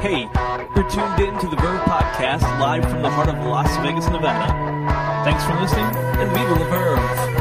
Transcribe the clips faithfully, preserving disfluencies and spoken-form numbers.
Hey, you're tuned in to the Verve Podcast live from the heart of Las Vegas, Nevada. Thanks for listening, and viva la Verve!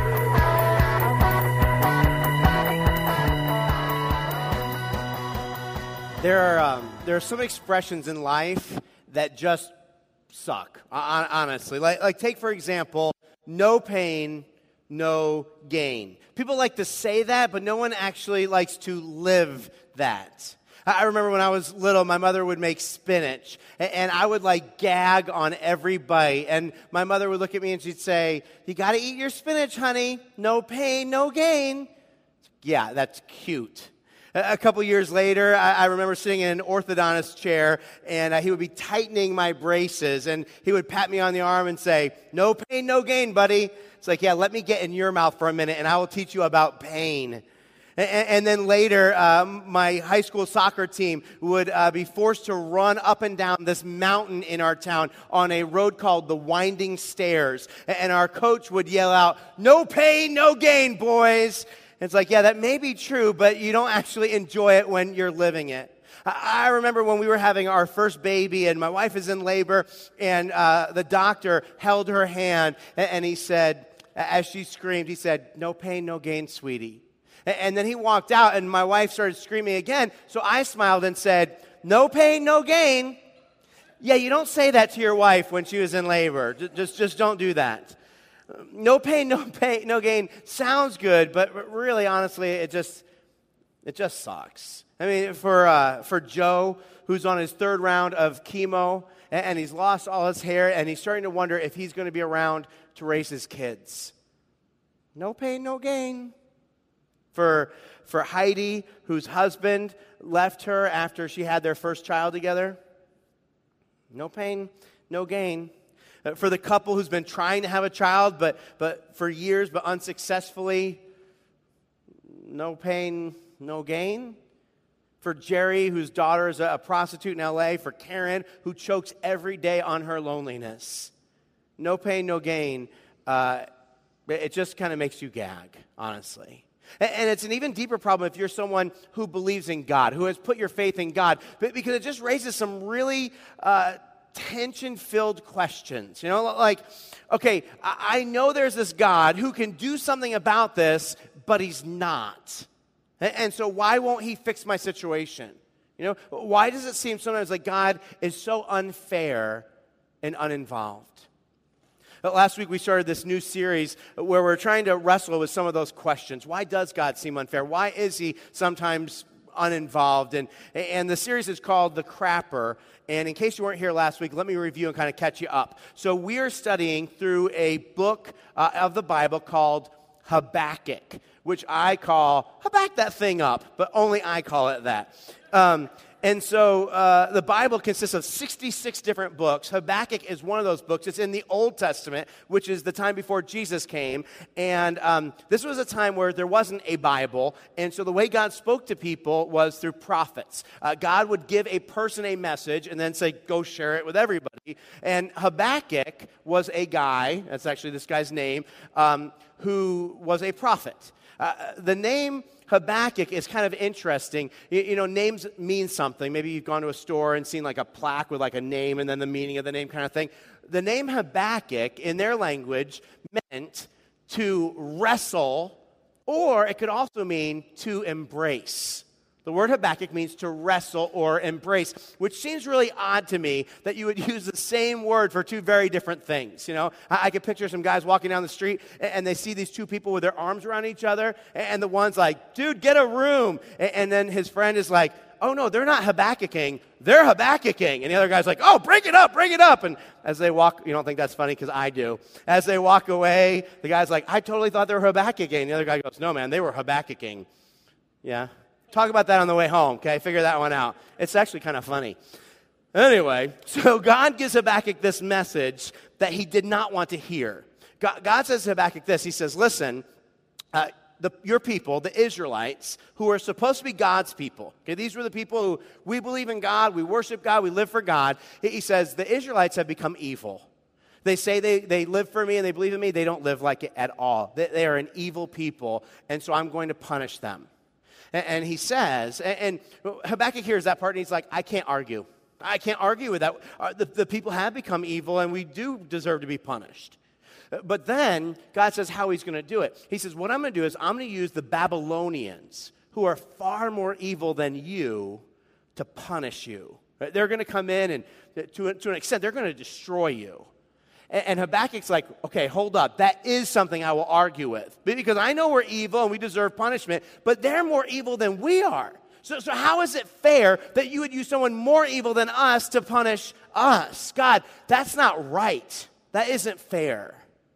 There are um, there are some expressions in life that just suck, hon- honestly. Like, like take, for example, no pain, no gain. People like to say that, but no one actually likes to live that. I remember when I was little, my mother would make spinach, and I would like gag on every bite. And my mother would look at me and she'd say, "You got to eat your spinach, honey. No pain, no gain." Yeah, that's cute. A couple years later, I remember sitting in an orthodontist chair, and he would be tightening my braces, and he would pat me on the arm and say, "No pain, no gain, buddy." It's like, yeah, let me get in your mouth for a minute, and I will teach you about pain. And then later, um, my high school soccer team would uh, be forced to run up and down this mountain in our town on a road called the Winding Stairs. And our coach would yell out, "No pain, no gain, boys." It's like, yeah, that may be true, but you don't actually enjoy it when you're living it. I remember when we were having our first baby, and my wife is in labor, and uh, the doctor held her hand, and he said, as she screamed, he said, "No pain, no gain, sweetie." And then he walked out, and my wife started screaming again, so I smiled and said, "No pain, no gain." Yeah, you don't say that to your wife when she was in labor. Just, just don't do that. No pain, no pain, no gain sounds good, but really, honestly, it just it just sucks. I mean, for uh, for Joe, who's on his third round of chemo, and, and he's lost all his hair, and he's starting to wonder if he's going to be around to raise his kids. No pain, no gain. For for Heidi, whose husband left her after she had their first child together. No pain, no gain. For the couple who's been trying to have a child, but but for years, but unsuccessfully, no pain, no gain. For Jerry, whose daughter is a prostitute in L A. For Karen, who chokes every day on her loneliness. No pain, no gain. Uh, it just kind of makes you gag, honestly. And it's an even deeper problem if you're someone who believes in God, who has put your faith in God, because it just raises some really Uh, tension-filled questions. You know, like, okay, I know there's this God who can do something about this, but he's not. And so why won't he fix my situation? You know, why does it seem sometimes like God is so unfair and uninvolved? Last week we started this new series where we're trying to wrestle with some of those questions. Why does God seem unfair? Why is he sometimes uninvolved? And, and the series is called The Crapper. And in case you weren't here last week, let me review and kind of catch you up. So we are studying through a book uh, of the Bible called Habakkuk, which I call, Habakkuk that thing up, but only I call it that. Um, and so uh, the Bible consists of sixty-six different books. Habakkuk is one of those books. It's in the Old Testament, which is the time before Jesus came. And um, this was a time where there wasn't a Bible. And so the way God spoke to people was through prophets. Uh, God would give a person a message and then say, "Go share it with everybody." And Habakkuk was a guy, that's actually this guy's name, um, who was a prophet. Uh, the name Habakkuk is kind of interesting. You, you know, names mean something. Maybe you've gone to a store and seen like a plaque with like a name and then the meaning of the name kind of thing. The name Habakkuk in their language meant to wrestle, or it could also mean to embrace. The word Habakkuk means to wrestle or embrace, which seems really odd to me that you would use the same word for two very different things. You know, I, I could picture some guys walking down the street and, and they see these two people with their arms around each other, and the one's like, "Dude, get a room," and, and then his friend is like, "Oh no, they're not Habakkuking, they're Habakkuking," and the other guy's like, "Oh, bring it up, bring it up," and as they walk, you don't think that's funny because I do. As they walk away, the guy's like, "I totally thought they were Habakkuking," and the other guy goes, "No, man, they were Habakkuking." Yeah. Talk about that on the way home, okay? Figure that one out. It's actually kind of funny. Anyway, so God gives Habakkuk this message that he did not want to hear. God, God says to Habakkuk this. He says, "Listen, uh, the, your people, the Israelites, who are supposed to be God's people." Okay, these were the people who, we believe in God, we worship God, we live for God. He, he says, the Israelites have become evil. They say they, they live for me and they believe in me. They don't live like it at all. They, they are an evil people, and so I'm going to punish them. And, and he says, and, and Habakkuk hears that part, and he's like, I can't argue. I can't argue with that. Uh, the, the people have become evil, and we do deserve to be punished. But then God says how he's going to do it. He says, what I'm going to do is I'm going to use the Babylonians, who are far more evil than you, to punish you. They're going to come in, and to, to an extent, they're going to destroy you. And, and Habakkuk's like, okay, hold up. That is something I will argue with. Because I know we're evil and we deserve punishment, but they're more evil than we are. So, so how is it fair that you would use someone more evil than us to punish us? God, that's not right. That isn't fair.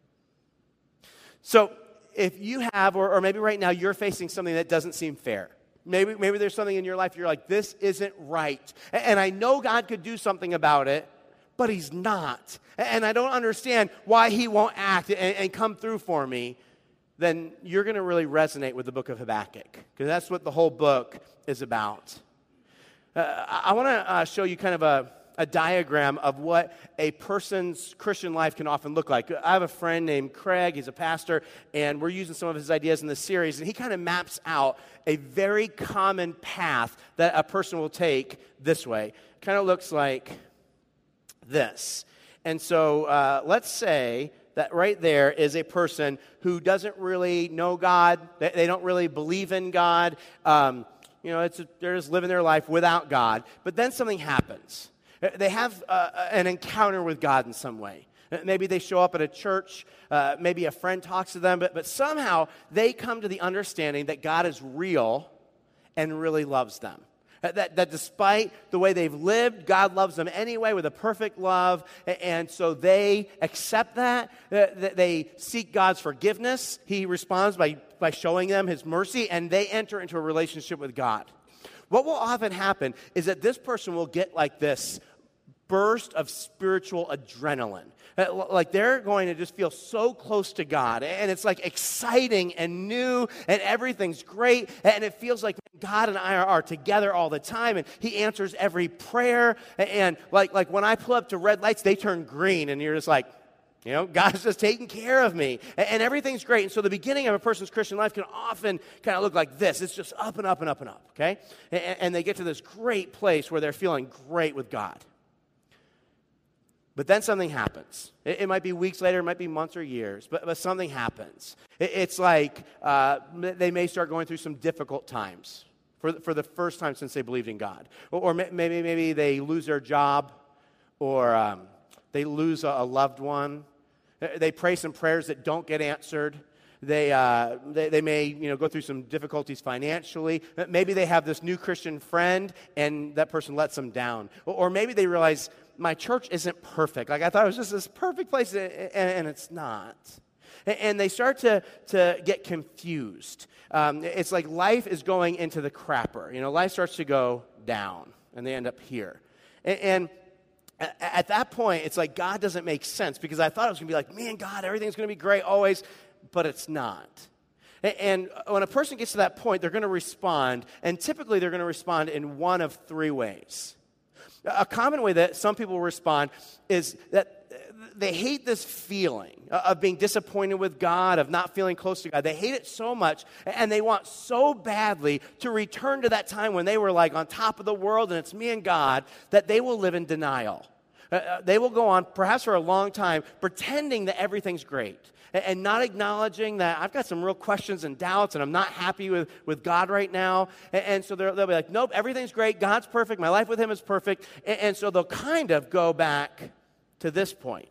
So if you have, or, or maybe right now you're facing something that doesn't seem fair. Maybe, maybe there's something in your life you're like, this isn't right. And, and I know God could do something about it, but he's not. And I don't understand why he won't act and, and come through for me. Then you're going to really resonate with the book of Habakkuk, because that's what the whole book is about. Uh, I want to uh, show you kind of a, a diagram of what a person's Christian life can often look like. I have a friend named Craig. He's a pastor, and we're using some of his ideas in this series, and he kind of maps out a very common path that a person will take this way. Kind of looks like this. And so uh, let's say that right there is a person who doesn't really know God. They, they don't really believe in God. Um, you know, it's a, they're just living their life without God. But then something happens. They have uh, an encounter with God in some way. Maybe they show up at a church. Uh, maybe a friend talks to them. But, but somehow they come to the understanding that God is real and really loves them. That, that despite the way they've lived, God loves them anyway with a perfect love. And so they accept that. They seek God's forgiveness. He responds by, by showing them his mercy, and they enter into a relationship with God. What will often happen is that this person will get like this burst of spiritual adrenaline. Like they're going to just feel so close to God, and it's like exciting and new, and everything's great, and it feels like God and I are, are together all the time, and he answers every prayer, and like, like when I pull up to red lights, they turn green, and you're just like, you know, God's just taking care of me, and, and everything's great. And so the beginning of a person's Christian life can often kind of look like this. It's just up and up and up and up, okay? And, and they get to this great place where they're feeling great with God. But then something happens. It, it might be weeks later, it might be months or years, but, but something happens. It, it's like uh, they may start going through some difficult times for, for the first time since they believed in God. Or, or maybe, maybe they lose their job, or um, they lose a, a loved one. They pray some prayers that don't get answered. They, uh, they they may you know go through some difficulties financially. Maybe they have this new Christian friend, and that person lets them down. Or, or maybe they realize, my church isn't perfect. Like I thought it was just this perfect place, and, and it's not. And they start to, to get confused. Um, it's like life is going into the crapper. You know, life starts to go down, and they end up here. And, and at that point, it's like God doesn't make sense, because I thought it was going to be like, man, God, everything's going to be great always, but it's not. And when a person gets to that point, they're going to respond, and typically they're going to respond in one of three ways. A common way that some people respond is that they hate this feeling of being disappointed with God, of not feeling close to God. They hate it so much, and they want so badly to return to that time when they were like on top of the world and it's me and God, that they will live in denial. Uh, they will go on, perhaps for a long time, pretending that everything's great and, and not acknowledging that I've got some real questions and doubts, and I'm not happy with, with God right now. And, and so they'll be like, nope, everything's great. God's perfect. My life with him is perfect. And, and so they'll kind of go back to this point,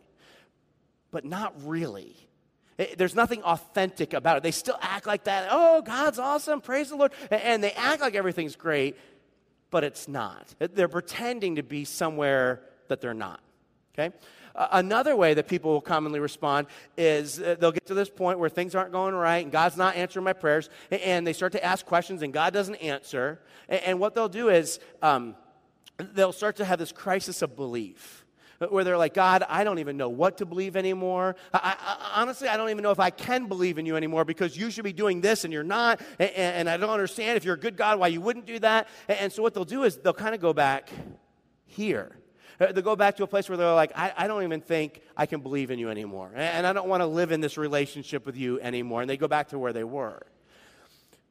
but not really. It, there's nothing authentic about it. They still act like that. Oh, God's awesome. Praise the Lord. And, and they act like everything's great, but it's not. They're pretending to be somewhere that they're not, okay? Uh, another way that people will commonly respond is uh, they'll get to this point where things aren't going right and God's not answering my prayers, and, and they start to ask questions and God doesn't answer. And, and what they'll do is um, they'll start to have this crisis of belief, where they're like, God, I don't even know what to believe anymore. I, I, honestly, I don't even know if I can believe in you anymore, because you should be doing this and you're not, and, and I don't understand, if you're a good God, why you wouldn't do that. And, and so what they'll do is they'll kind of go back here. They'll go back to a place where they're like, I, I don't even think I can believe in you anymore, and I don't want to live in this relationship with you anymore, and they go back to where they were.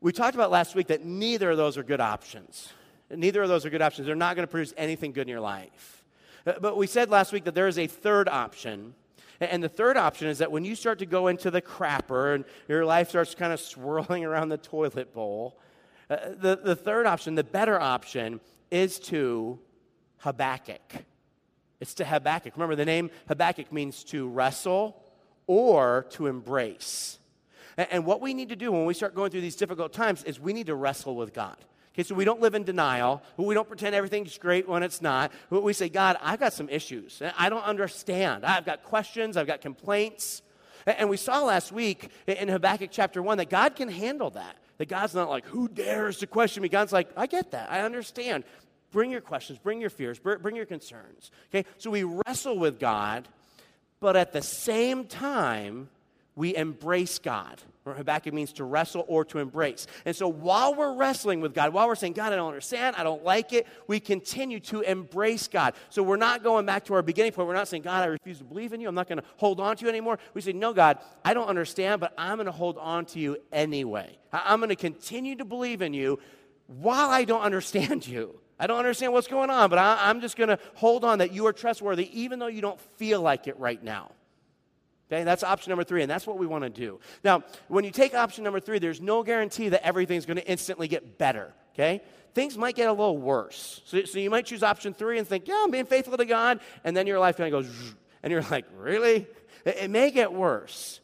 We talked about last week that neither of those are good options. Neither of those are good options. They're not going to produce anything good in your life. But we said last week that there is a third option. And the third option is that when you start to go into the crapper and your life starts kind of swirling around the toilet bowl, uh, the, the third option, the better option, is to Habakkuk. It's to Habakkuk. Remember, the name Habakkuk means to wrestle or to embrace. And, and what we need to do when we start going through these difficult times is we need to wrestle with God. Okay, so we don't live in denial. We don't pretend everything's great when it's not. But we say, God, I've got some issues. I don't understand. I've got questions. I've got complaints. And we saw last week in Habakkuk chapter one that God can handle that. That God's not like, who dares to question me? God's like, I get that. I understand. Bring your questions. Bring your fears. Bring your concerns. Okay, so we wrestle with God, but at the same time, we embrace God. Habakkuk means to wrestle or to embrace. And so while we're wrestling with God, while we're saying, God, I don't understand, I don't like it, we continue to embrace God. So we're not going back to our beginning point. We're not saying, God, I refuse to believe in you. I'm not going to hold on to you anymore. We say, no, God, I don't understand, but I'm going to hold on to you anyway. I'm going to continue to believe in you while I don't understand you. I don't understand what's going on, but I, I'm just going to hold on that you are trustworthy even though you don't feel like it right now. Okay, that's option number three, and that's what we want to do. Now, when you take option number three, there's no guarantee that everything's going to instantly get better, okay? Things might get a little worse. So, so you might choose option three and think, yeah, I'm being faithful to God, and then your life kind of goes, and you're like, really? It, it may get worse.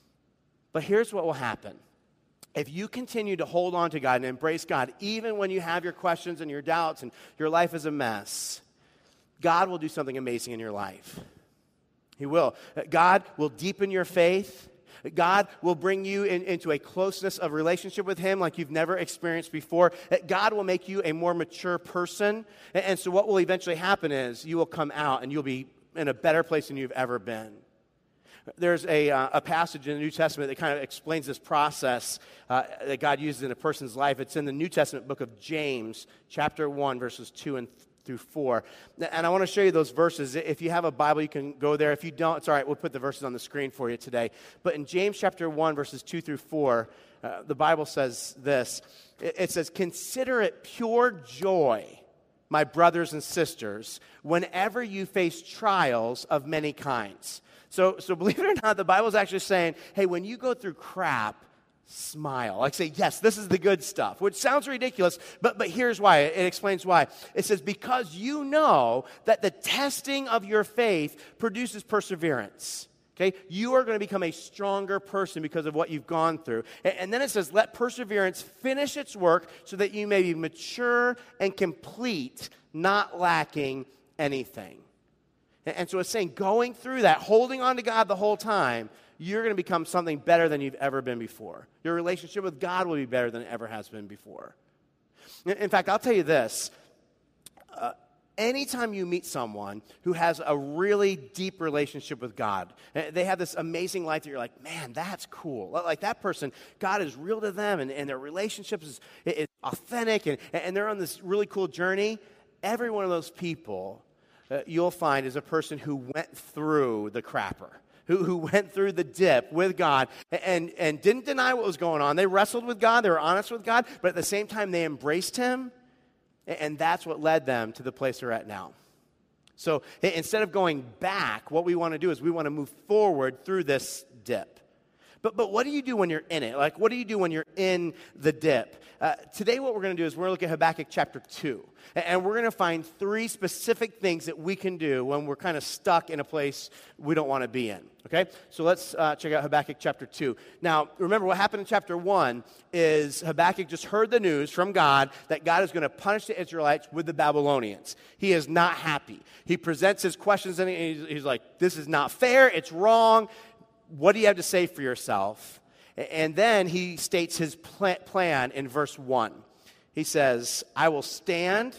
But here's what will happen. If you continue to hold on to God and embrace God, even when you have your questions and your doubts and your life is a mess, God will do something amazing in your life. He will. God will deepen your faith. God will bring you in, into a closeness of relationship with Him like you've never experienced before. God will make you a more mature person. And, and so what will eventually happen is you will come out and you'll be in a better place than you've ever been. There's a, uh, a passage in the New Testament that kind of explains this process uh, that God uses in a person's life. It's in the New Testament book of James, chapter one, verses two and three. Through four. And I want to show you those verses. If you have a Bible, you can go there. If you don't, it's all right. We'll put the verses on the screen for you today. But in James chapter one, verses two through four, uh, the Bible says this. It, it says, consider it pure joy, my brothers and sisters, whenever you face trials of many kinds. So, so believe it or not, the Bible's actually saying, hey, when you go through crap, smile. Like say, yes, this is the good stuff, which sounds ridiculous, but, but here's why. It explains why. It says, because you know that the testing of your faith produces perseverance. Okay? You are going to become a stronger person because of what you've gone through. And, and then it says, let perseverance finish its work so that you may be mature and complete, not lacking anything. And, and so it's saying, going through that, holding on to God the whole time, you're going to become something better than you've ever been before. Your relationship with God will be better than it ever has been before. In fact, I'll tell you this. Uh, anytime you meet someone who has a really deep relationship with God, they have this amazing life that you're like, man, that's cool. Like that person, God is real to them, and, and their relationship is, is authentic, and, and they're on this really cool journey. Every one of those people uh, you'll find is a person who went through the crapper. Who, who went through the dip with God and, and didn't deny what was going on. They wrestled with God. They were honest with God. But at the same time, they embraced Him. And that's what led them to the place they're at now. So instead of going back, what we want to do is we want to move forward through this dip. But but what do you do when you're in it? Like, what do you do when you're in the dip? Uh, today what we're going to do is we're going to look at Habakkuk chapter two. And we're going to find three specific things that we can do when we're kind of stuck in a place we don't want to be in. Okay? So let's uh, check out Habakkuk chapter two. Now, remember what happened in chapter one is Habakkuk just heard the news from God that God is going to punish the Israelites with the Babylonians. He is not happy. He presents his questions and he's, he's like, this is not fair. It's wrong. What do you have to say for yourself? And then he states his plan in verse one. He says, I will stand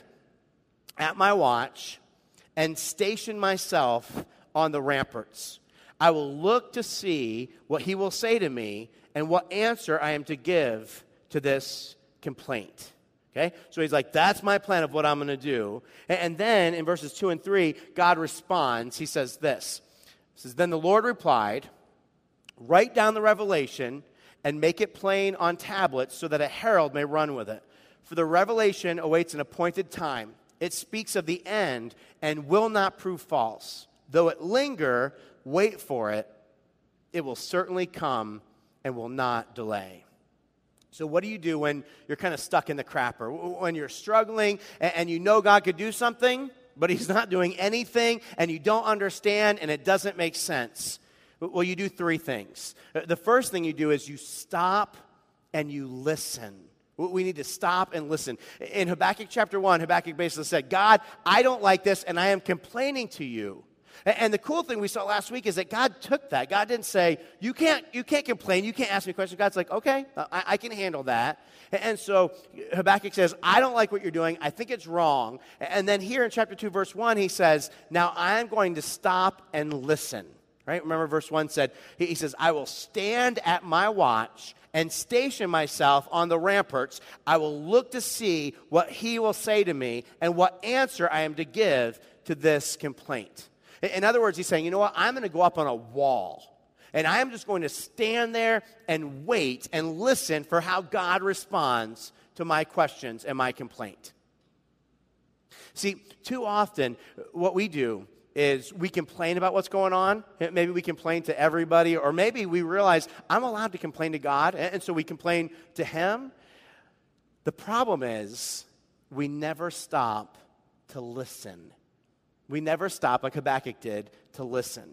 at my watch and station myself on the ramparts. I will look to see what he will say to me and what answer I am to give to this complaint. Okay? So he's like, that's my plan of what I'm going to do. And then in verses two and three, God responds. He says this. He says, then the Lord replied, write down the revelation and make it plain on tablets so that a herald may run with it. For the revelation awaits an appointed time. It speaks of the end and will not prove false. Though it linger, wait for it. It will certainly come and will not delay. So what do you do when you're kind of stuck in the crapper? When you're struggling and you know God could do something, but he's not doing anything, and you don't understand, and it doesn't make sense? Well, you do three things. The first thing you do is you stop and you listen. We need to stop and listen. In Habakkuk chapter one, Habakkuk basically said, God, I don't like this, and I am complaining to you. And the cool thing we saw last week is that God took that. God didn't say, you can't, you can't complain, you can't ask me questions. God's like, okay, I, I can handle that. And so Habakkuk says, I don't like what you're doing. I think it's wrong. And then here in chapter two, verse one, he says, now I'm going to stop and listen. Right? Remember verse one said, he, he says, I will stand at my watch and station myself on the ramparts. I will look to see what he will say to me and what answer I am to give to this complaint. In other words, he's saying, you know what, I'm going to go up on a wall, and I am just going to stand there and wait and listen for how God responds to my questions and my complaint. See, too often, what we do is we complain about what's going on. Maybe we complain to everybody, or maybe we realize I'm allowed to complain to God, and so we complain to him. The problem is we never stop to listen. We never stop, like Habakkuk did, to listen.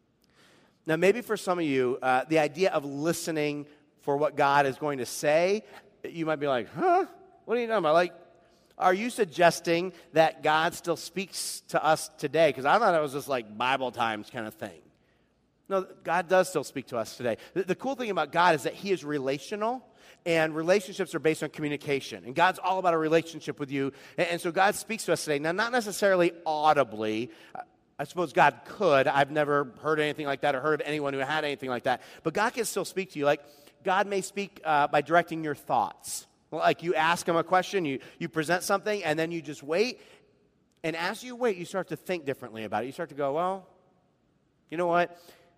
Now, maybe for some of you, uh, the idea of listening for what God is going to say, you might be like, huh? What are you talking about? Like, are you suggesting that God still speaks to us today? Because I thought it was just like Bible times kind of thing. No, God does still speak to us today. The, the cool thing about God is that he is relational, and relationships are based on communication. And God's all about a relationship with you. And, and so God speaks to us today. Now, not necessarily audibly. I suppose God could. I've never heard anything like that or heard of anyone who had anything like that. But God can still speak to you. Like, God may speak uh, by directing your thoughts. Like, you ask him a question, you, you present something, and then you just wait. And as you wait, you start to think differently about it. You start to go, well, you know what?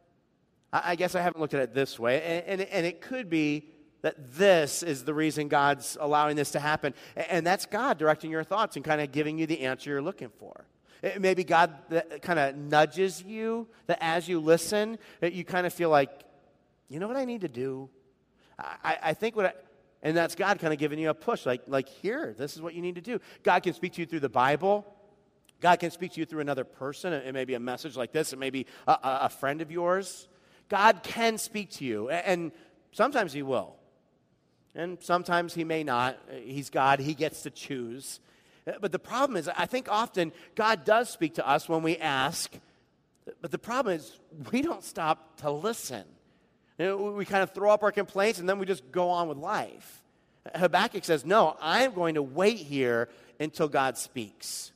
I, I guess I haven't looked at it this way. And, and, and it could be that this is the reason God's allowing this to happen. And that's God directing your thoughts and kind of giving you the answer you're looking for. Maybe God kind of nudges you, that as you listen, that you kind of feel like, you know what I need to do? I, I think what I... And that's God kind of giving you a push, like, like here, this is what you need to do. God can speak to you through the Bible. God can speak to you through another person. It may be a message like this. It may be a, a friend of yours. God can speak to you, and sometimes he will. And sometimes he may not. He's God. He gets to choose. But the problem is, I think often God does speak to us when we ask, but the problem is we don't stop to listen. You know, we kind of throw up our complaints, and then we just go on with life. Habakkuk says, no, I'm going to wait here until God speaks.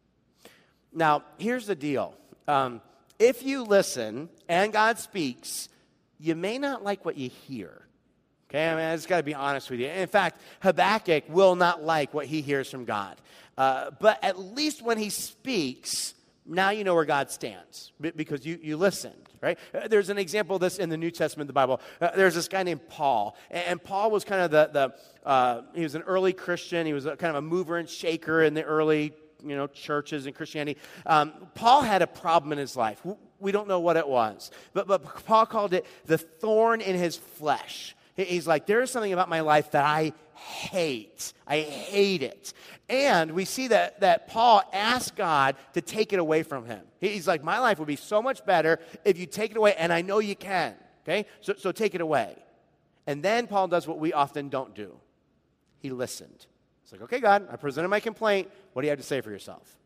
Now, here's the deal. Um, if you listen and God speaks, you may not like what you hear. Okay, I mean, I just got to be honest with you. In fact, Habakkuk will not like what he hears from God. Uh, but at least when he speaks, now you know where God stands because you, you listened, right? There's an example of this in the New Testament of the Bible. Uh, there's this guy named Paul, and Paul was kind of the, the uh, he was an early Christian. He was a, kind of a mover and shaker in the early, you know, churches and Christianity. Um, Paul had a problem in his life. We don't know what it was, but, but Paul called it the thorn in his flesh. He's like, there is something about my life that I hate. I hate it. And we see that, that Paul asked God to take it away from him. He's like, my life would be so much better if you take it away, and I know you can. Okay? So, so take it away. And then Paul does what we often don't do. He listened. He's like, okay, God, I presented my complaint. What do you have to say for yourself?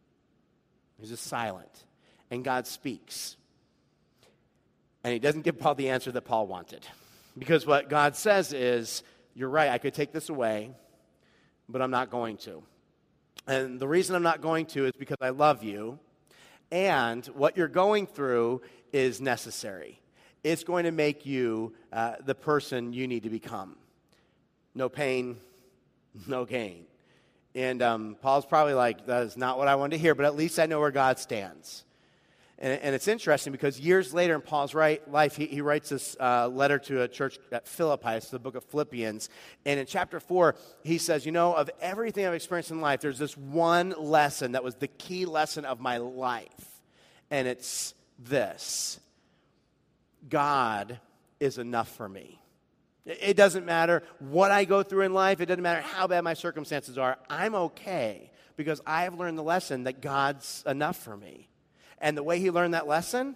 He's just silent. And God speaks. And he doesn't give Paul the answer that Paul wanted. Because what God says is, you're right, I could take this away, but I'm not going to. And the reason I'm not going to is because I love you, and what you're going through is necessary. It's going to make you uh, the person you need to become. No pain, no gain. And um, Paul's probably like, that is not what I wanted to hear, but at least I know where God stands. And, and it's interesting because years later in Paul's right, life, he, he writes this uh, letter to a church at Philippi. It's the book of Philippians. And in chapter four, he says, you know, of everything I've experienced in life, there's this one lesson that was the key lesson of my life. And it's this: God is enough for me. It doesn't matter what I go through in life. It doesn't matter how bad my circumstances are. I'm okay because I have learned the lesson that God's enough for me. And the way he learned that lesson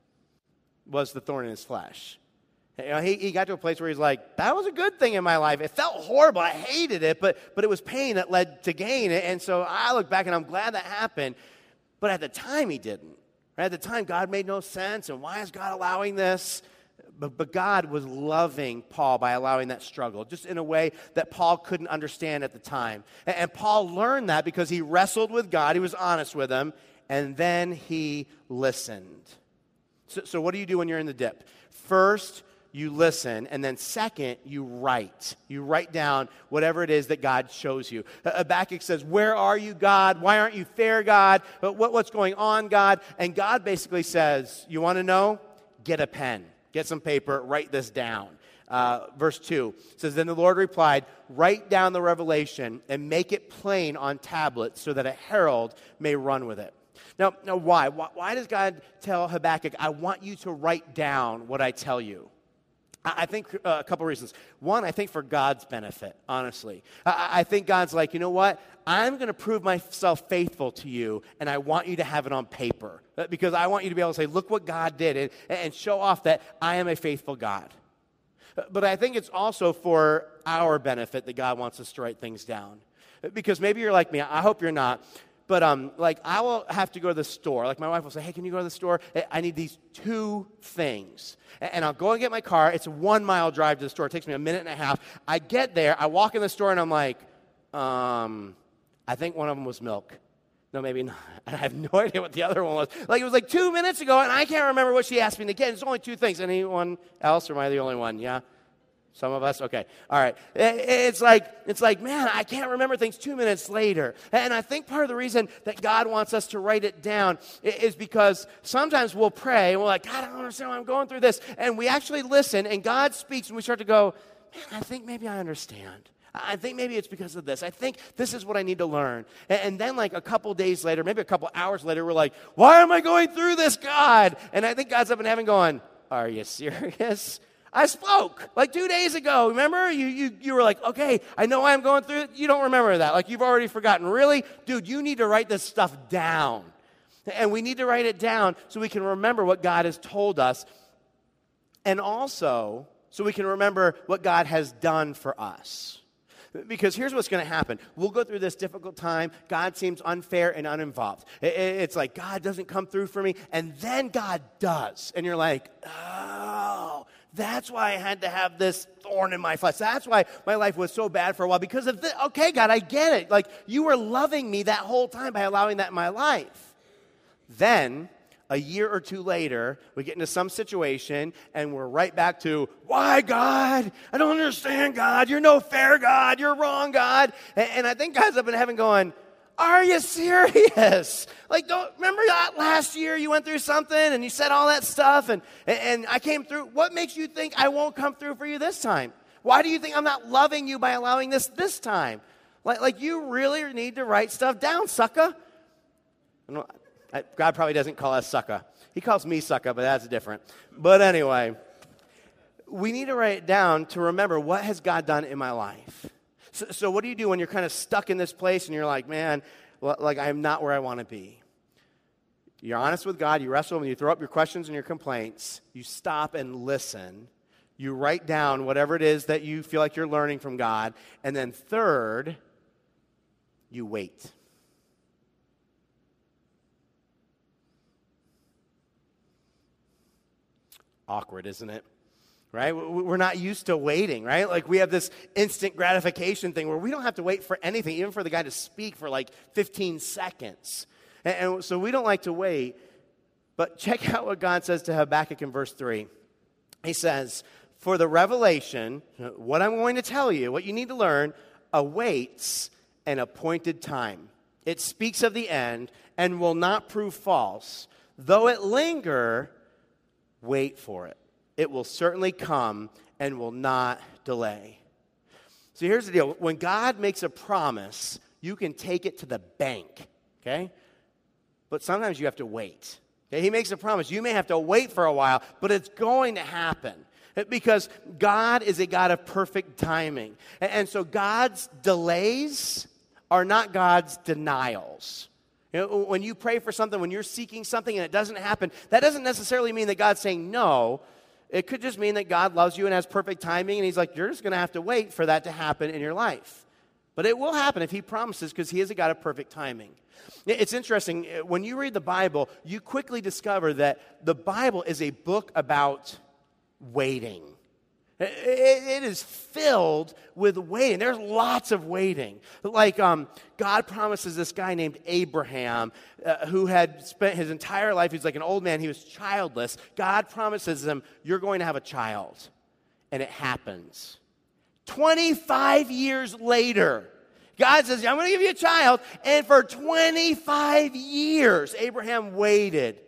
was the thorn in his flesh. You know, he, he got to a place where he's like, that was a good thing in my life. It felt horrible. I hated it, but, but it was pain that led to gain. And so I look back and I'm glad that happened. But at the time, he didn't. At the time, God made no sense. And why is God allowing this? But, but God was loving Paul by allowing that struggle, just in a way that Paul couldn't understand at the time. And, and Paul learned that because he wrestled with God. He was honest with him. And then he listened. So, so what do you do when you're in the dip? First, you listen. And then second, you write. You write down whatever it is that God shows you. Habakkuk says, where are you, God? Why aren't you fair, God? But what, what's going on, God? And God basically says, you want to know? Get a pen. Get some paper. Write this down. Uh, verse two says, then the Lord replied, write down the revelation and make it plain on tablets so that a herald may run with it. Now, now why? why? Why does God tell Habakkuk, I want you to write down what I tell you? I, I think uh, a couple reasons. One, I think for God's benefit, honestly. I, I think God's like, you know what? I'm going to prove myself faithful to you, and I want you to have it on paper. Because I want you to be able to say, look what God did, and, and show off that I am a faithful God. But I think it's also for our benefit that God wants us to write things down. Because maybe you're like me. I hope you're not. But, um, like, I will have to go to the store. Like, my wife will say, hey, can you go to the store? I need these two things. And I'll go and get my car. It's a one-mile drive to the store. It takes me a minute and a half. I get there. I walk in the store, and I'm like, um, I think one of them was milk. No, maybe not. I have no idea what the other one was. Like, it was like two minutes ago, and I can't remember what she asked me to get. It's only two things. Anyone else, or am I the only one? Yeah? Some of us? Okay. All right. It's like, it's like, man, I can't remember things two minutes later. And I think part of the reason that God wants us to write it down is because sometimes we'll pray, and we're like, God, I don't understand why I'm going through this. And we actually listen, and God speaks, and we start to go, man, I think maybe I understand. I think maybe it's because of this. I think this is what I need to learn. And then like a couple days later, maybe a couple hours later, we're like, why am I going through this, God? And I think God's up in heaven going, are you serious? I spoke like two days ago. Remember? You, you, you were like, okay, I know why I'm going through it. You don't remember that. Like you've already forgotten. Really? Dude, you need to write this stuff down. And we need to write it down so we can remember what God has told us. And also so we can remember what God has done for us. Because here's what's going to happen. We'll go through this difficult time. God seems unfair and uninvolved. It's like God doesn't come through for me, and then God does. And you're like, oh, that's why I had to have this thorn in my flesh. That's why my life was so bad for a while, because of this. Okay, God, I get it. Like, you were loving me that whole time by allowing that in my life. Then, a year or two later, we get into some situation, and we're right back to, why, God? I don't understand, God. You're no fair, God. You're wrong, God. And, and I think God's up in heaven going, are you serious? Like, don't remember that last year you went through something, and you said all that stuff, and, and, and I came through. What makes you think I won't come through for you this time? Why do you think I'm not loving you by allowing this this time? Like, like you really need to write stuff down, sucker. I don't, I, God probably doesn't call us sucker. He calls me sucker, but that's different. But anyway, we need to write it down to remember, what has God done in my life? So, so what do you do when you're kind of stuck in this place and you're like, man, well, like I'm not where I want to be? You're honest with God. You wrestle with him. You throw up your questions and your complaints. You stop and listen. You write down whatever it is that you feel like you're learning from God. And then third, you wait. Awkward, isn't it? Right? We're not used to waiting, right? Like we have this instant gratification thing where we don't have to wait for anything, even for the guy to speak for like fifteen seconds. And so we don't like to wait. But check out what God says to Habakkuk in verse three. He says, for the revelation, what I'm going to tell you, what you need to learn, awaits an appointed time. It speaks of the end and will not prove false. Though it linger, wait for it. It will certainly come and will not delay. So here's the deal. When God makes a promise, you can take it to the bank, okay? But sometimes you have to wait. Okay? He makes a promise. You may have to wait for a while, but it's going to happen. Because God is a God of perfect timing. And so God's delays are not God's denials. You know, when you pray for something, when you're seeking something and it doesn't happen, that doesn't necessarily mean that God's saying no. It could just mean that God loves you and has perfect timing, and he's like, you're just going to have to wait for that to happen in your life. But it will happen if he promises, because he is a God of perfect timing. It's interesting. When you read the Bible, you quickly discover that the Bible is a book about waiting. It is filled with waiting. There's lots of waiting. Like um, God promises this guy named Abraham, uh, who had spent his entire life, he's like an old man, he was childless. God promises him, you're going to have a child. And it happens. twenty-five years later, God says, I'm going to give you a child. And for twenty-five years, Abraham waited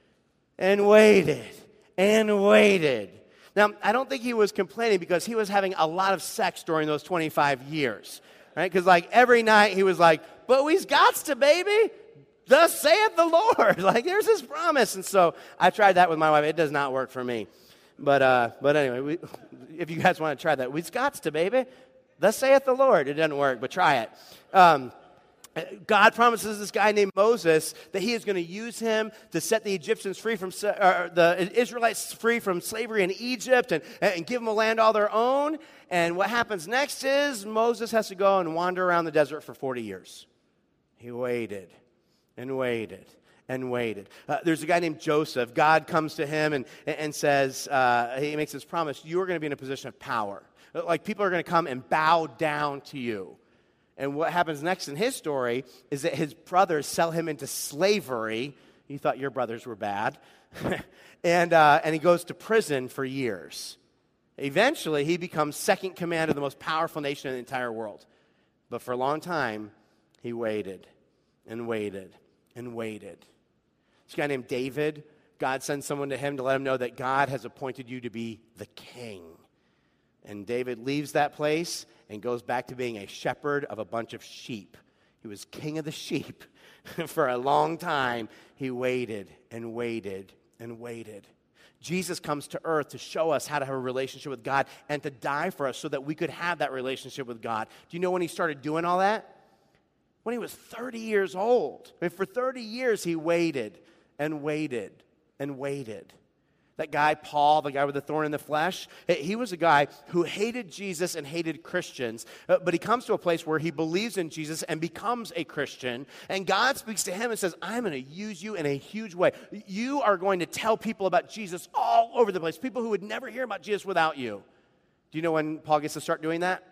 and waited and waited. Now, I don't think he was complaining because he was having a lot of sex during those twenty-five years, right? Because like every night he was like, but we's gots to, baby. Thus saith the Lord. Like there's his promise. And so I tried that with my wife. It does not work for me. But uh, but anyway, we, if you guys want to try that, we's gots to, baby. Thus saith the Lord. It doesn't work, but try it. Um, God promises this guy named Moses that he is going to use him to set the Egyptians free from, or the Israelites free from slavery in Egypt and, and give them a land all their own. And what happens next is Moses has to go and wander around the desert for forty years. He waited and waited and waited. Uh, there's a guy named Joseph. God comes to him and, and says, uh, he makes this promise, you are going to be in a position of power. Like people are going to come and bow down to you. And what happens next in his story is that his brothers sell him into slavery. You thought your brothers were bad. and uh, and he goes to prison for years. Eventually, he becomes second command of the most powerful nation in the entire world. But for a long time, he waited and waited and waited. This guy named David, God sends someone to him to let him know that God has appointed you to be the king. And David leaves that place and goes back to being a shepherd of a bunch of sheep. He was king of the sheep. For a long time, he waited and waited and waited. Jesus comes to earth to show us how to have a relationship with God and to die for us so that we could have that relationship with God. Do you know when he started doing all that? When he was thirty years old. I mean, for thirty years, he waited and waited and waited. That guy, Paul, the guy with the thorn in the flesh, he was a guy who hated Jesus and hated Christians. But he comes to a place where he believes in Jesus and becomes a Christian. And God speaks to him and says, I'm going to use you in a huge way. You are going to tell people about Jesus all over the place. People who would never hear about Jesus without you. Do you know when Paul gets to start doing that?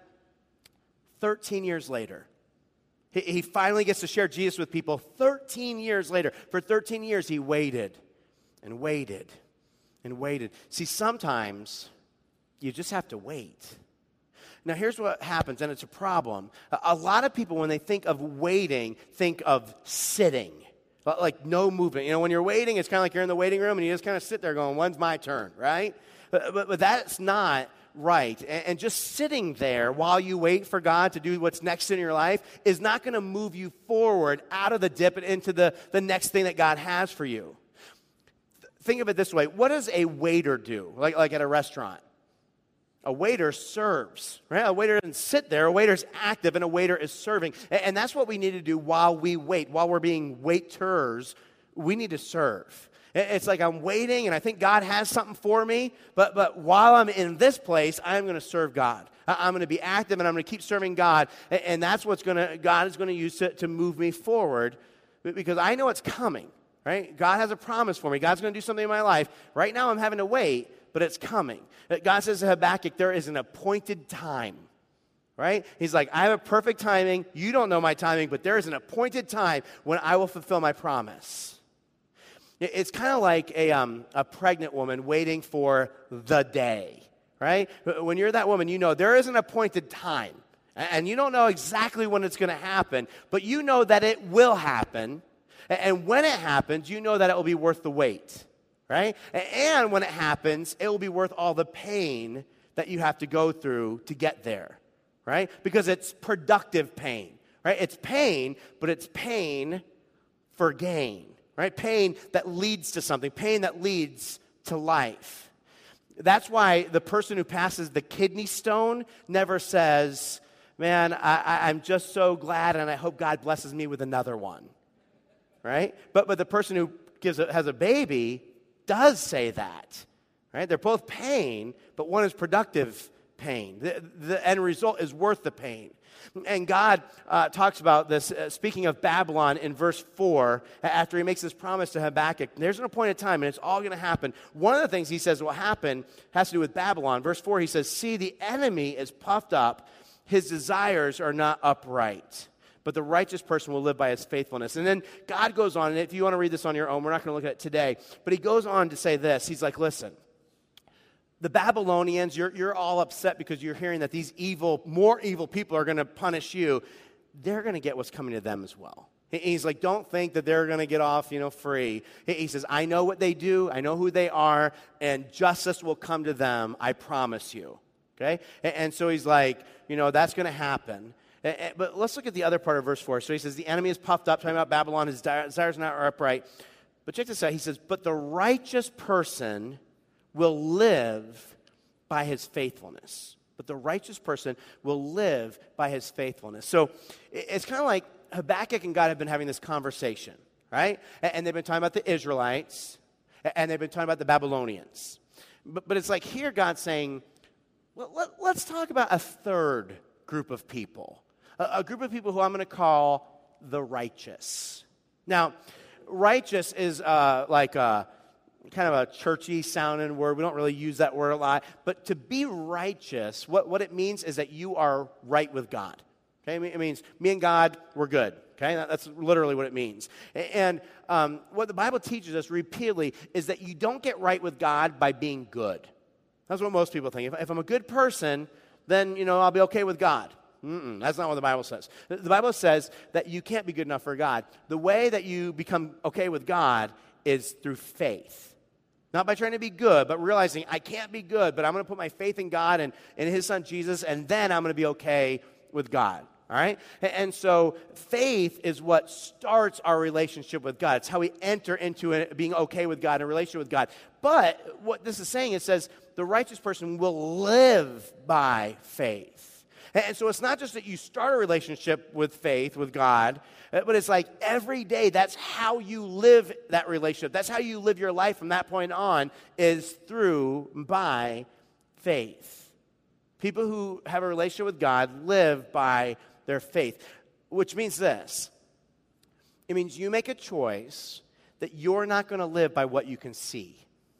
thirteen years later. He, he finally gets to share Jesus with people thirteen years later. For thirteen years, he waited and waited. And waited. See, sometimes you just have to wait. Now, here's what happens, and it's a problem. A lot of people, when they think of waiting, think of sitting, like no movement. You know, when you're waiting, it's kind of like you're in the waiting room, and you just kind of sit there going, when's my turn, right? But, but, but that's not right. And, and just sitting there while you wait for God to do what's next in your life is not going to move you forward out of the dip and into the, the next thing that God has for you. Think of it this way. What does a waiter do, like, like at a restaurant? A waiter serves, right? A waiter doesn't sit there. A waiter's active, and a waiter is serving. And, and that's what we need to do while we wait. While we're being waiters, we need to serve. It's like I'm waiting, and I think God has something for me, but, but while I'm in this place, I'm going to serve God. I'm going to be active, and I'm going to keep serving God, and, and that's what's going to God is going to use to, to move me forward, because I know it's coming. Right? God has a promise for me. God's going to do something in my life. Right now I'm having to wait, but it's coming. God says to Habakkuk, there is an appointed time. Right? He's like, I have a perfect timing. You don't know my timing, but there is an appointed time when I will fulfill my promise. It's kind of like a, um, a pregnant woman waiting for the day. Right? When you're that woman, you know there is an appointed time. And you don't know exactly when it's going to happen, but you know that it will happen. And when it happens, you know that it will be worth the wait, right? And when it happens, it will be worth all the pain that you have to go through to get there, right? Because it's productive pain, right? It's pain, but it's pain for gain, right? Pain that leads to something, pain that leads to life. That's why the person who passes the kidney stone never says, man, I, I, I'm just so glad and I hope God blesses me with another one, right? But, but the person who gives a, has a baby does say that, right? They're both pain, but one is productive pain. The, the end result is worth the pain. And God uh, talks about this, uh, speaking of Babylon in verse four, after he makes this promise to Habakkuk. There's an appointed time, and it's all going to happen. One of the things he says will happen has to do with Babylon. Verse four, he says, see, the enemy is puffed up. His desires are not upright, but the righteous person will live by his faithfulness. And then God goes on, and if you want to read this on your own, we're not going to look at it today, but he goes on to say this. He's like, listen, the Babylonians, you're, you're all upset because you're hearing that these evil, more evil people are going to punish you. They're going to get what's coming to them as well. He's like, don't think that they're going to get off, you know, free. He says, I know what they do. I know who they are, and justice will come to them. I promise you. Okay? And so he's like, you know, that's going to happen. But let's look at the other part of verse four. So he says, the enemy is puffed up, talking about Babylon. His desires not are upright. But check this out. He says, but the righteous person will live by his faithfulness. But the righteous person will live by his faithfulness. So it's kind of like Habakkuk and God have been having this conversation, right? And they've been talking about the Israelites, and they've been talking about the Babylonians. But, but it's like here God's saying, well, let, let's talk about a third group of people, a, a group of people who I'm going to call the righteous. Now, righteous is uh, like a kind of a churchy sounding word. We don't really use that word a lot. But to be righteous, what, what it means is that you are right with God. Okay, it means me and God, we're good. Okay, that's literally what it means. And um, what the Bible teaches us repeatedly is that you don't get right with God by being good. That's what most people think. If, if I'm a good person, then, you know, I'll be okay with God. Mm-mm, that's not what the Bible says. The, the Bible says that you can't be good enough for God. The way that you become okay with God is through faith. Not by trying to be good, but realizing I can't be good, but I'm going to put my faith in God and in his son Jesus, and then I'm going to be okay with God. All right? And so faith is what starts our relationship with God. It's how we enter into it, being okay with God, and a relationship with God. But what this is saying, it says the righteous person will live by faith. And so it's not just that you start a relationship with faith, with God, but it's like every day that's how you live that relationship. That's how you live your life from that point on, is through, by faith. People who have a relationship with God live by their faith, which means this. It means you make a choice that you're not going to live by what you can see.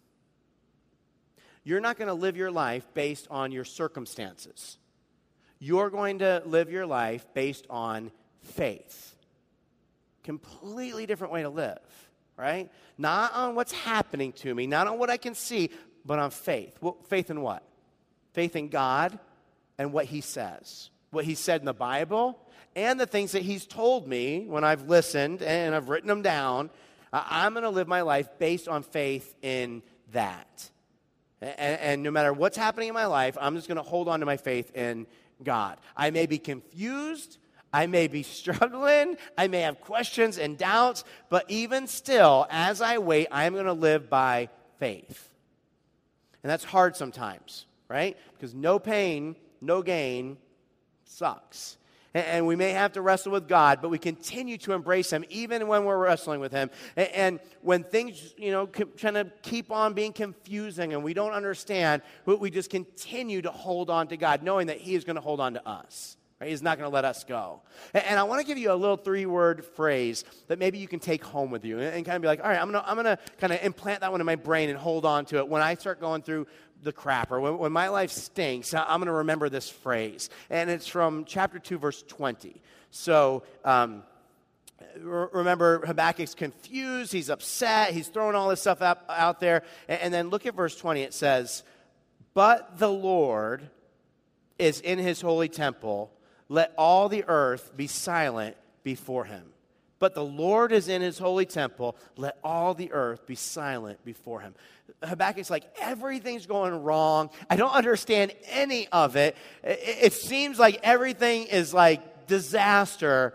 You're not going to live your life based on your circumstances. You're going to live your life based on faith. Completely different way to live, right? Not on what's happening to me, not on what I can see, but on faith. Well, faith in what? Faith in God and what he says. What he said in the Bible and the things that he's told me when I've listened and I've written them down. I'm going to live my life based on faith in that. And, and no matter what's happening in my life, I'm just going to hold on to my faith in God. I may be confused. I may be struggling. I may have questions and doubts. But even still, as I wait, I'm going to live by faith. And that's hard sometimes, right? Because no pain, no gain sucks. And, and we may have to wrestle with God, but we continue to embrace him even when we're wrestling with him. And, and when things, you know, kind of keep on being confusing and we don't understand, we just continue to hold on to God, knowing that he is going to hold on to us. Right? He's not going to let us go. And, and I want to give you a little three-word phrase that maybe you can take home with you and, and kind of be like, all right, I'm going to I'm going to kind of implant that one in my brain and hold on to it when I start going through the crap, or when, when my life stinks, I'm going to remember this phrase. And it's from chapter two, verse twenty. So, um, re- remember, Habakkuk's confused, he's upset, he's throwing all this stuff up, out there. And, and then look at verse twenty. It says, but the Lord is in his holy temple. Let all the earth be silent before him. but the Lord is in his holy temple. Let all the earth be silent before him. Habakkuk's like, everything's going wrong. I don't understand any of it. It, it seems like everything is like disaster,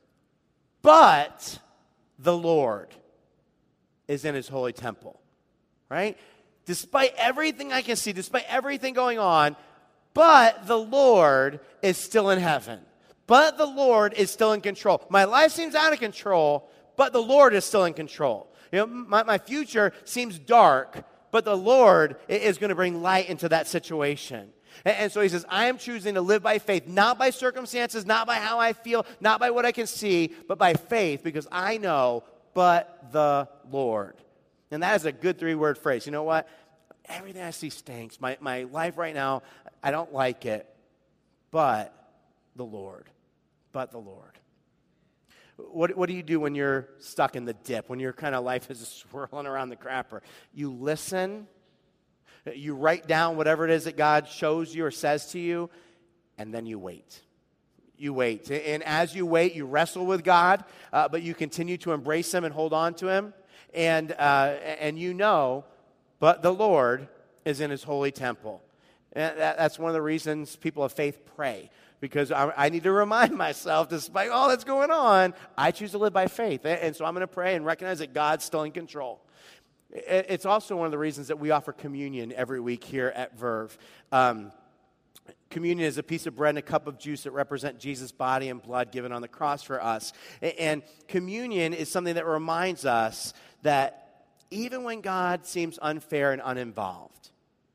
but the Lord is in his holy temple, right? Despite everything I can see, despite everything going on, but the Lord is still in heaven. But the Lord is still in control. My life seems out of control, but the Lord is still in control. You know, my, my future seems dark, but the Lord is going to bring light into that situation. And, and so he says, I am choosing to live by faith, not by circumstances, not by how I feel, not by what I can see, but by faith, because I know, but the Lord. And that is a good three-word phrase. You know what? Everything I see stinks. My, my life right now, I don't like it, but the Lord. But the Lord. What, what do you do when you're stuck in the dip, when your kind of life is swirling around the crapper? You listen, you write down whatever it is that God shows you or says to you, and then you wait. You wait. And as you wait, you wrestle with God, uh, but you continue to embrace him and hold on to him. And, uh, and you know, but the Lord is in his holy temple. And that, that's one of the reasons people of faith pray. Because I, I need to remind myself, despite all that's going on, I choose to live by faith. And so I'm going to pray and recognize that God's still in control. It's also one of the reasons that we offer communion every week here at Verve. Um, communion is a piece of bread and a cup of juice that represent Jesus' body and blood given on the cross for us. And communion is something that reminds us that even when God seems unfair and uninvolved,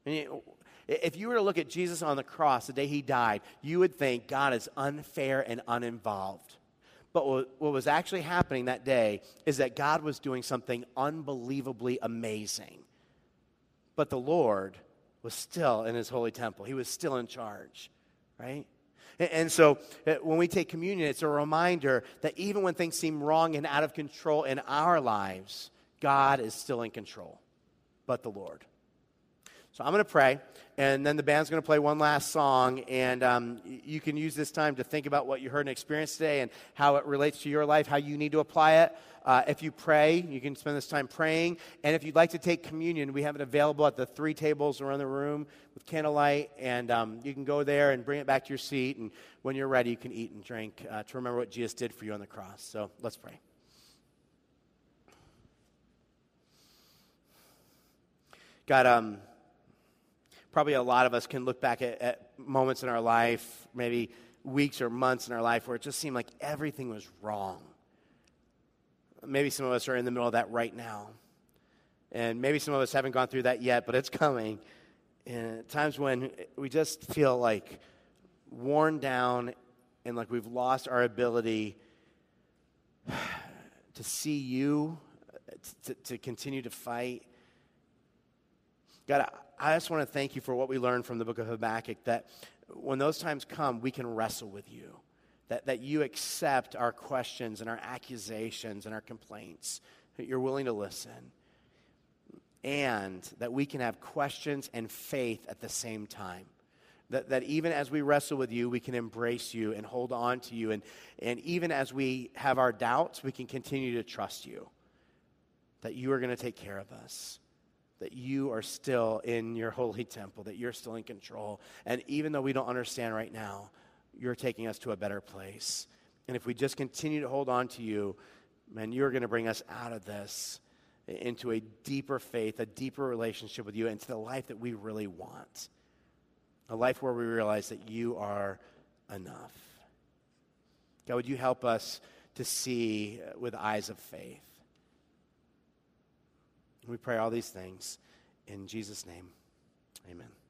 if you were to look at Jesus on the cross the day he died, you would think God is unfair and uninvolved. But what was actually happening that day is that God was doing something unbelievably amazing. But the Lord was still in his holy temple. He was still in charge, right? And so when we take communion, it's a reminder that even when things seem wrong and out of control in our lives, God is still in control, but the Lord. So I'm going to pray, and then the band's going to play one last song, and um, you can use this time to think about what you heard and experienced today and how it relates to your life, how you need to apply it. Uh, if you pray, you can spend this time praying, and if you'd like to take communion, we have it available at the three tables around the room with candlelight, and um, you can go there and bring it back to your seat, and when you're ready, you can eat and drink uh, to remember what Jesus did for you on the cross. So let's pray. God, um... Probably a lot of us can look back at, at moments in our life, maybe weeks or months in our life, where it just seemed like everything was wrong. Maybe some of us are in the middle of that right now. And maybe some of us haven't gone through that yet, but it's coming. And times when we just feel like worn down and like we've lost our ability to see you, to, to continue to fight. God, I, I just want to thank you for what we learned from the book of Habakkuk, that when those times come, we can wrestle with you, that, that you accept our questions and our accusations and our complaints, that you're willing to listen, and that we can have questions and faith at the same time, that, that even as we wrestle with you, we can embrace you and hold on to you, and, and even as we have our doubts, we can continue to trust you, that you are going to take care of us, that you are still in your holy temple, that you're still in control. And even though we don't understand right now, you're taking us to a better place. And if we just continue to hold on to you, man, you're going to bring us out of this into a deeper faith, a deeper relationship with you, and to the life that we really want. A life where we realize that you are enough. God, would you help us to see with eyes of faith? We pray all these things in Jesus' name. Amen.